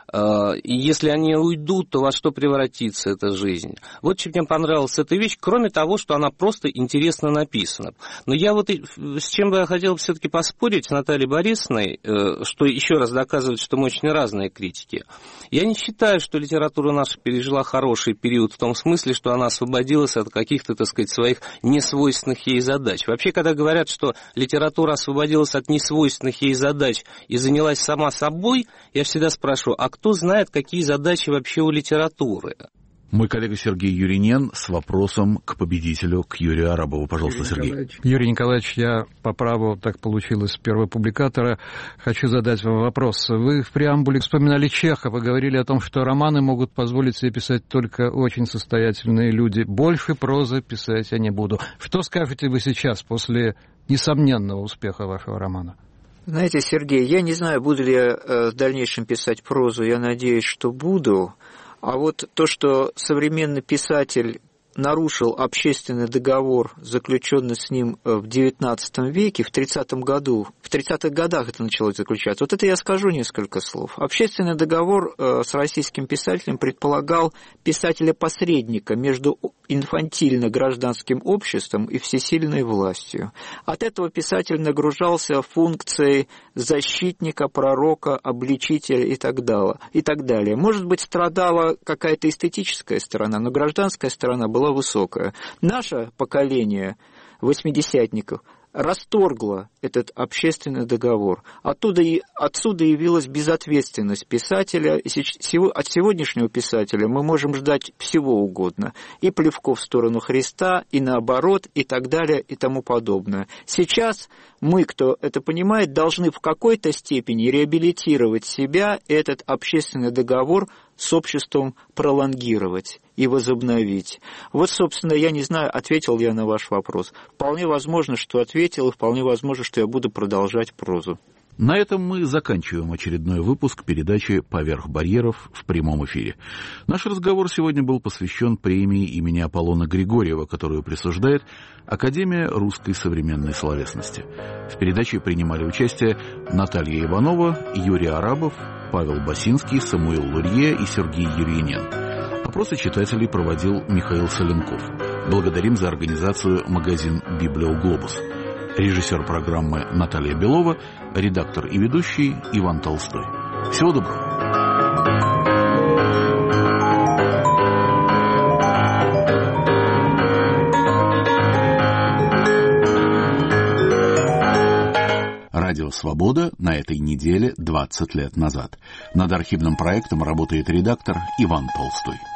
И если они уйдут, то во что превратится эта жизнь? Чем мне понравилась эта вещь, кроме того, что она просто интересно написана. Но я с чем бы я хотел все-таки поспорить с Натальей Борисовной, что еще раз доказывает, что мы очень разные критики. Я не считаю, что литература наша пережила хороший период в том смысле, что она освободилась от каких-то, своих несвойственных ей задач. Вообще, когда говорят, что литература освободилась от несвойственных ей задач и занялась сама собой, я всегда спрашиваю, а кто знает, какие задачи вообще у литературы? Мой коллега Сергей Юринен с вопросом к победителю, к Юрию Арабову. Пожалуйста, Сергей. Юрий Николаевич, я по праву, так получилось, первого публикатора, хочу задать вам вопрос. Вы в преамбуле вспоминали Чехова, говорили о том, что романы могут позволить себе писать только очень состоятельные люди. Больше прозы писать я не буду. Что скажете вы сейчас после несомненного успеха вашего романа? Знаете, Сергей, я не знаю, буду ли я в дальнейшем писать прозу, я надеюсь, что буду. А то, что современный писатель нарушил общественный договор, заключенный с ним в XIX веке, в 30-х годах это началось заключаться. Это я скажу несколько слов. Общественный договор с российским писателем предполагал писателя-посредника между инфантильно-гражданским обществом и всесильной властью. От этого писатель нагружался функцией защитника, пророка, обличителя и так далее. Может быть, страдала какая-то эстетическая сторона, но гражданская сторона была высокая. Наше поколение восьмидесятников расторгло этот общественный договор. Отсюда явилась безответственность писателя. От сегодняшнего писателя мы можем ждать всего угодно. И плевков в сторону Христа, и наоборот, и так далее, и тому подобное. Сейчас мы, кто это понимает, должны в какой-то степени реабилитировать себя, этот общественный договор с обществом пролонгировать и возобновить. Вот, собственно, я не знаю, ответил я на ваш вопрос. Вполне возможно, что ответил, и вполне возможно, что я буду продолжать прозу. На этом мы заканчиваем очередной выпуск передачи «Поверх барьеров» в прямом эфире. Наш разговор сегодня был посвящен премии имени Аполлона Григорьева, которую присуждает Академия русской современной словесности. В передаче принимали участие Наталья Иванова, Юрий Арабов, Павел Басинский, Самуил Лурье и Сергей Юрьянен. Опросы читателей проводил Михаил Соленков. Благодарим за организацию магазин «Библиоглобус». Режиссер программы Наталья Белова, редактор и ведущий Иван Толстой. Всего доброго. Радио «Свобода» на этой неделе 20 лет назад. Над архивным проектом работает редактор Иван Толстой.